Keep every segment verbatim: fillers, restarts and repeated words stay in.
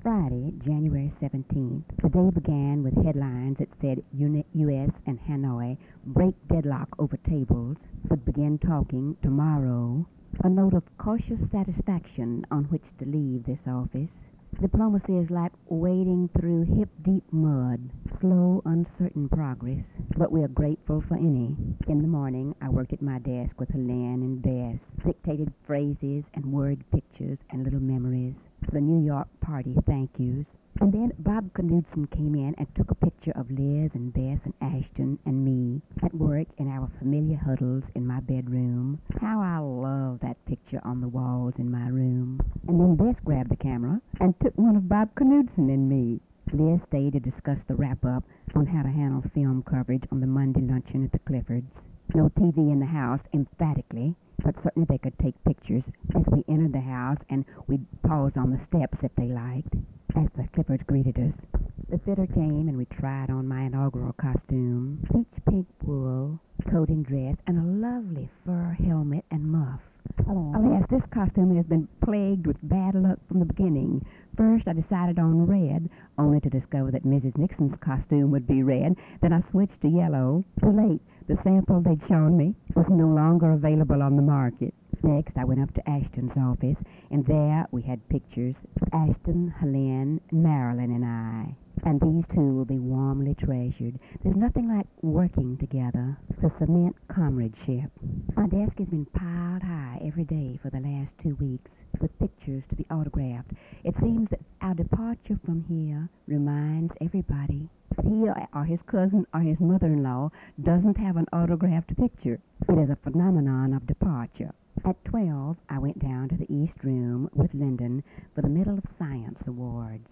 Friday, January seventeenth, the day began with headlines that said U S and Hanoi break deadlock over tables, but begin talking tomorrow. A note of cautious satisfaction on which to leave this office. Diplomacy is like wading through hip-deep mud, slow, uncertain progress, but we are grateful for any. In the morning, I worked at my desk with Helene and Bess, dictated phrases and word pictures and little memories, the New York party thank yous. And then Bob Knudsen came in and took a picture of Liz and Bess and Ashton and me at work in our familiar huddles in my bedroom. How I love that picture on the walls in my room. And then Bess grabbed the camera and took one of Bob Knudsen and me. Liz stayed to discuss the wrap-up on how to handle film coverage on the Monday luncheon at the Cliffords. No T V in the house, emphatically, but certainly they could take pictures as we entered the house, and we'd pause on the steps if they liked. As the Cliffords greeted us, the fitter came and we tried on my inaugural costume, peach pink wool, coat and dress, and a lovely fur helmet and muff. Hello. Alas, this costume has been plagued with bad luck from the beginning. First, I decided on red, only to discover that Missus Nixon's costume would be red. Then I switched to yellow. Too late. The sample they'd shown me was no longer available on the market. Next, I went up to Ashton's office, and there we had pictures of Ashton, Helene, Marilyn, and I. And these two will be warmly treasured. There's nothing like working together to cement comradeship. My desk has been piled high every day for the last two weeks with pictures to be autographed. It seems that our departure from here reminds everybody that he or his cousin or his mother-in-law doesn't have an autographed picture. It is a phenomenon of departure. At twelve, I went down to the East Room with Lyndon for the Medal of Science Awards,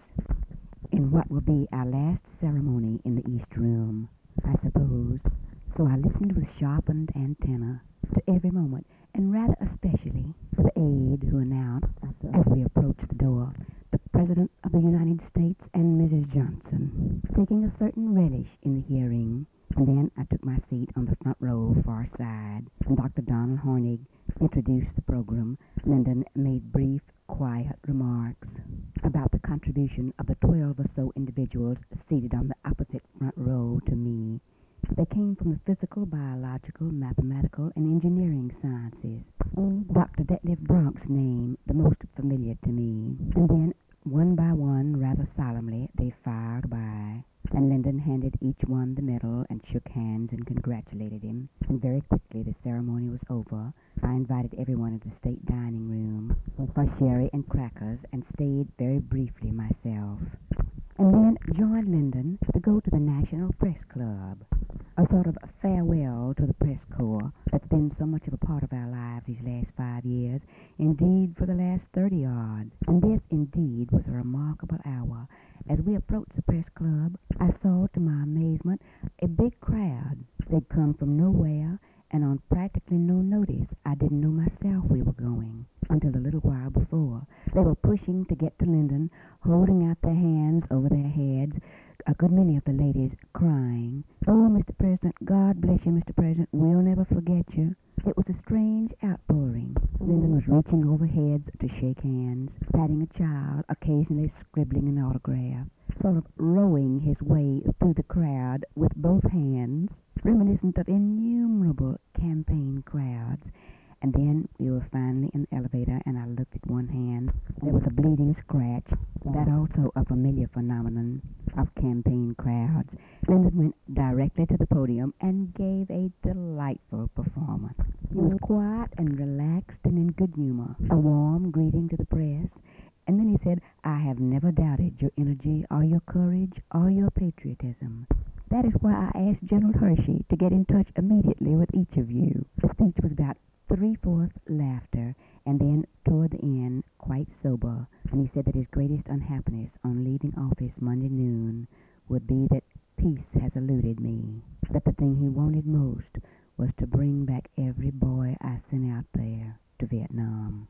in what will be our last ceremony in the East Room, I suppose. So I listened with sharpened antenna to every moment, and rather especially to the aide who announced, as we approached the door, the President of the United States and Missus Johnson, taking a certain relish in the hearing. And then I took my seat on the front row far side, and Doctor Donald Hornig introduced the program. Lyndon made brief, quiet remarks about the contribution of the twelve or so individuals seated on the opposite front row to me. They came from the physical, biological, mathematical, and engineering sciences. Doctor Detlef Bronk's name the most familiar to me. And then, one by one, rather solemnly, they filed by, and Lyndon handed each one the medal and shook hands and congratulated him. And very quickly the ceremony was over. I invited everyone into the state dining room for sherry and crackers and stayed very briefly myself. And then joined Lyndon to go to the National Press Club, a sort of farewell to the press corps that's been so much of a part of our lives these last five years, indeed for the last thirty-odd. And this, indeed, was a remarkable hour. As we approached the press club, I saw, to my amazement, a big crowd. They'd come from nowhere, and on practically no notice. I didn't know myself we were going until a little while before. They were pushing to get to Lyndon, holding out their hands over their heads, a good many of the ladies crying. "Oh, Mister President, God bless you, Mister President, we'll never forget you." It was a strange outpouring. Lyndon was reaching over heads to shake hands, patting a child, occasionally scribbling an autograph, sort of rowing his way through the crowd with both hands, reminiscent of innumerable campaign crowds. And then we were finally in the elevator, and I looked at one hand. There was a bleeding scratch. That also a familiar phenomenon of campaign crowds. Lyndon went directly to the podium and gave a delightful performance. He was quiet and relaxed and in good humor. A warm greeting to the press. And then he said, "I have never doubted your energy or your courage or your patriotism. That is why I asked General Hershey to get in touch immediately with each of you." The speech was about three-fourths laughter, and then, toward the end, quite sober, and he said that his greatest unhappiness on leaving office Monday noon would be that peace has eluded me, that the thing he wanted most was to bring back every boy I sent out there to Vietnam.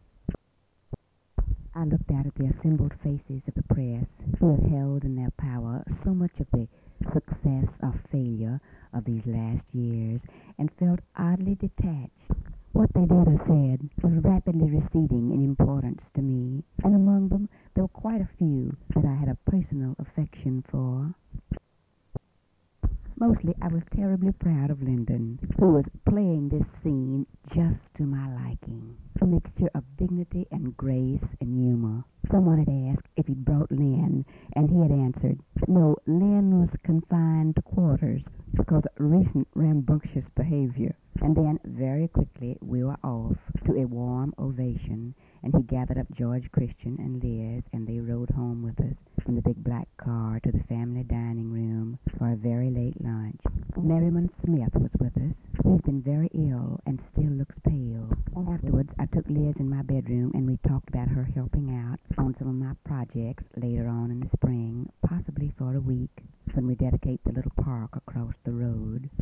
I looked out at the assembled faces of the press, who had held in their power so much of the success or failure of these last years, and felt oddly detached. What they did or said was rapidly receding in importance to me, and among them there were quite a few that I was terribly proud of Lyndon, who was playing this scene just to my liking. A mixture of dignity and grace and humor. Someone had asked if he'd brought Lynn, and he had answered, no, Lynn was confined to quarters because of recent rambunctious behavior. And then, very quickly, we were off to a warm ovation, and he gathered up George Christian and Liz, and they rode home with us in the big black car to the family dining room for a very late lunch. Merriman Smith was with us. He's been very ill and still looks pale. Afterwards, I took Liz in my bedroom, and we talked about her helping out on some of my projects later on in the spring, possibly for a week, when we dedicate the little park across the road.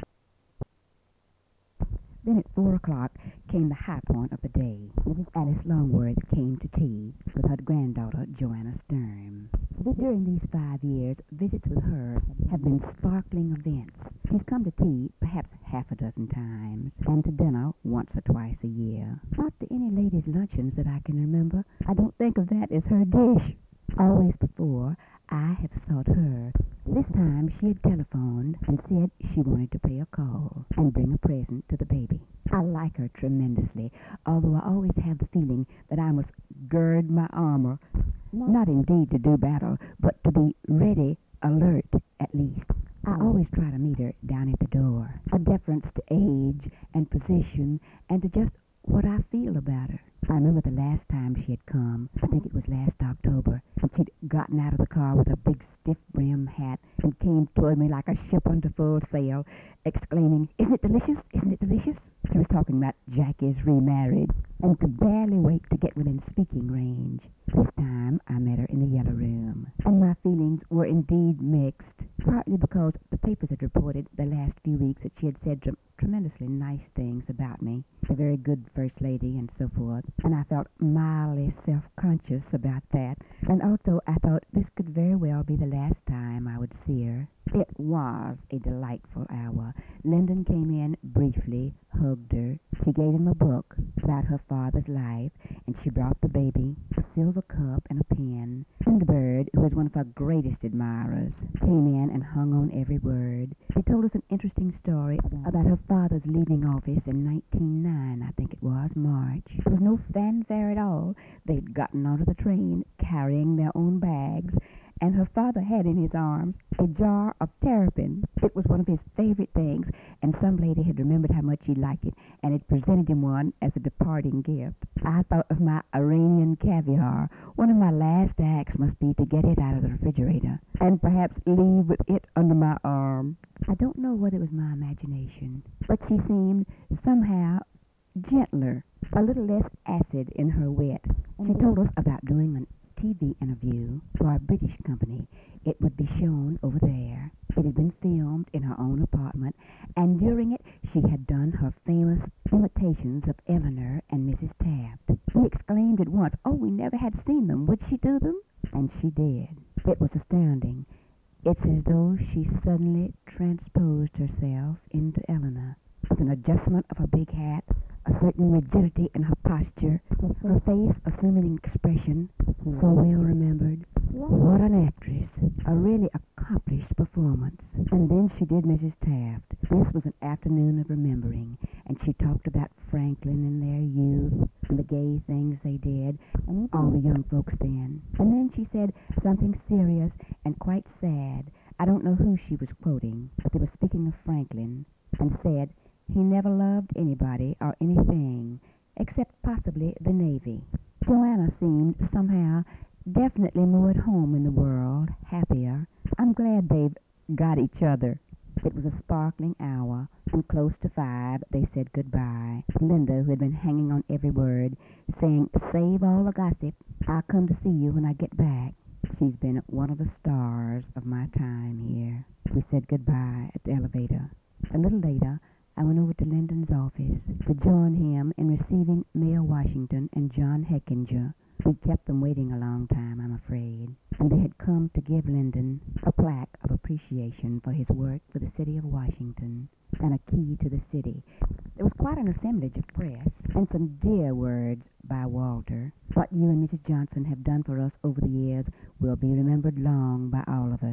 Then at four o'clock came the high point of the day. Missus Alice Longworth came to tea with her granddaughter, Joanna Sturm. During these five years, visits with her have been sparkling events. She's come to tea perhaps half a dozen times, and to dinner once or twice a year. Not to any ladies' luncheons that I can remember. I don't think of that as her dish. Always before, I have sought her. This time she had telephoned and said she wanted to pay a call and bring a present to the baby. I like her tremendously, although I always have the feeling that I must gird my armor, not indeed to do battle, but to be ready, alert, at least. I always try to meet her down at the door, a deference to age and position and to just what I feel about her. I remember the last time she had come, I think it was last October, and she'd gotten out of the car with a big stiff brim hat and came toward me like a ship under full sail, exclaiming, "Isn't it delicious? Isn't it delicious?" She was talking about Jackie's remarried and could barely wait to get within speaking range. This time I met her in the yellow room, and my feelings were indeed mixed, partly because the papers had reported the last few weeks that she had said tre- tremendously nice things about me, a very good first lady and so forth, and I felt mildly self-conscious about that, and also I thought this could very well be the last time I would see her. It was a delightful hour. Lyndon came in briefly, hugged her. She gave him a book about her father's life, and she brought the baby a silver cup and a pen. Thunderbird, who was one of her greatest admirers, came in and hung on every word. She told us an interesting story about her father's leaving office in nineteen oh nine, I think it was, March. There was no fanfare at all. They'd gotten onto the train, carrying their own bags, and her father had in his arms a jar of terrapin. It was one of his favorite things, and some lady had remembered how much he liked it, and had presented him one as a departing gift. I thought of my Iranian caviar. One of my last acts must be to get it out of the refrigerator, and perhaps leave with it under my arm. I don't know whether it was my imagination, but she seemed somehow gentler, a little less acid in her wit. She told us about doing an T V interview for a British company. It would be shown over there. It had been filmed in her own apartment, and during it she had done her famous imitations of Eleanor and Missus Taft. We exclaimed at once, "Oh, we never had seen them. Would she do them?" And she did. It was astounding. It's as though she suddenly transposed herself into Eleanor, with an adjustment of her big hat, a certain rigidity in her posture, her face assuming an expression so well remembered. What an actress. A really accomplished performance. And then she did Missus Taft. This was an afternoon of remembering, and she talked about Franklin and their youth, and the gay things they did, and all the young folks then. And then she said something serious and quite sad. I don't know who she was quoting, but they were speaking of Franklin, and said, "He never loved anybody or anything, except possibly the Navy." Joanna seemed somehow definitely more at home in the world, happier. I'm glad they've got each other. It was a sparkling hour, and close to five they said goodbye. Linda, who had been hanging on every word, saying, "Save all the gossip. I'll come to see you when I get back." She's been one of the stars of my time here. We said goodbye at the elevator. A little later, I went over to Lyndon's office to join him in receiving Mayor Washington and John Heckinger. We'd kept them waiting a long time, I'm afraid, and they had come to give Lyndon a plaque of appreciation for his work for the city of Washington and a key to the city. There was quite an assemblage of press and some dear words by Walter. What you and Missus Johnson have done for us over the years will be remembered long by all of us.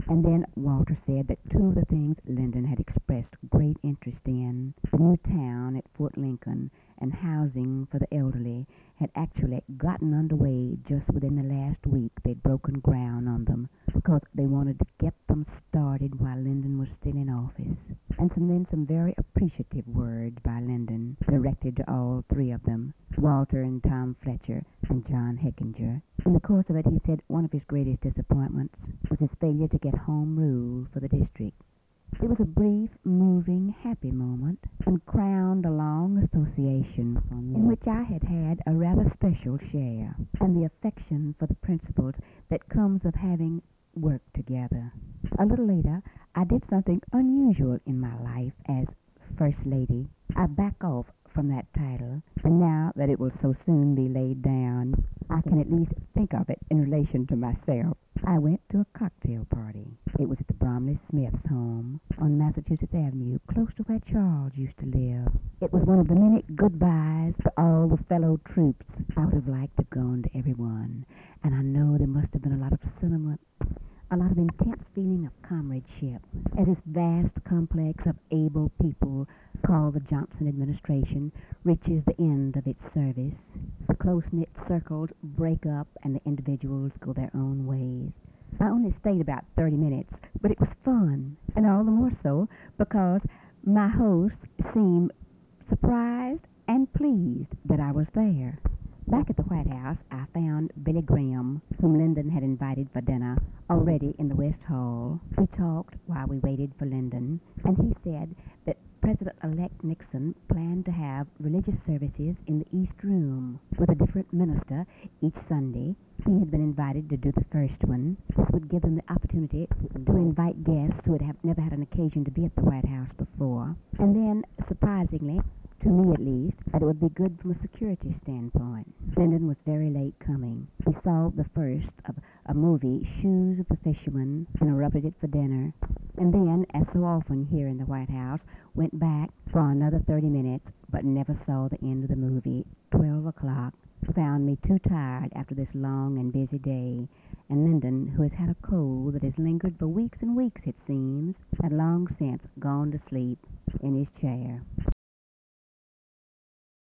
And then Walter said that two of the things Lyndon had expressed great interest in, the new town at Fort Lincoln and housing for the elderly, had actually gotten underway just within the last week. They'd broken ground on them because they wanted to get them started while Lyndon was still in office. And some, then some very appreciative words by Lyndon directed to all three of them, Walter and Tom Fletcher and John Heckinger. In the course of it, he said one of his greatest disappointments was his failure to get home rule for the district. It was a brief, moving, happy moment, and crowned a long association in which I had had a rather special share, and the affection for the principles that comes of having worked together. A little later, I did something unusual in my life as First Lady. I back off from that title, and now that it will so soon be laid down, I can at least think of it in relation to myself. I went to a cocktail party. It was at the Bromley Smiths' home on Massachusetts Avenue, close to where Charles used to live. It was one of the many goodbyes to all the fellow troops. I would have liked to have gone to everyone, and I know there must have been a lot of sentiment, a lot of intense feeling of comradeship, as this vast complex of able people called the Johnson administration reaches the end of its service. The close-knit circles break up and the individuals go their own ways. I only stayed about thirty minutes, but it was fun, and all the more so because my hosts seemed surprised and pleased that I was there. Back at the White House, I found Billy Graham, whom Lyndon had invited for dinner, already in the West Hall. We talked while we waited for Lyndon, and he said that President-elect Nixon planned to have religious services in the East Room with a different minister each Sunday. He had been invited to do the first one. This would give them the opportunity to invite guests who had have never had an occasion to be at the White House before. And then, surprisingly, to me at least, that it would be good from a security standpoint. Lyndon was very late coming. He saw the first of a movie, Shoes of the Fisherman, and interrupted it for dinner. And then, as so often here in the White House, went back for another thirty minutes, but never saw the end of the movie. Twelve o'clock found me too tired after this long and busy day, and Lyndon, who has had a cold that has lingered for weeks and weeks, it seems, had long since gone to sleep in his chair.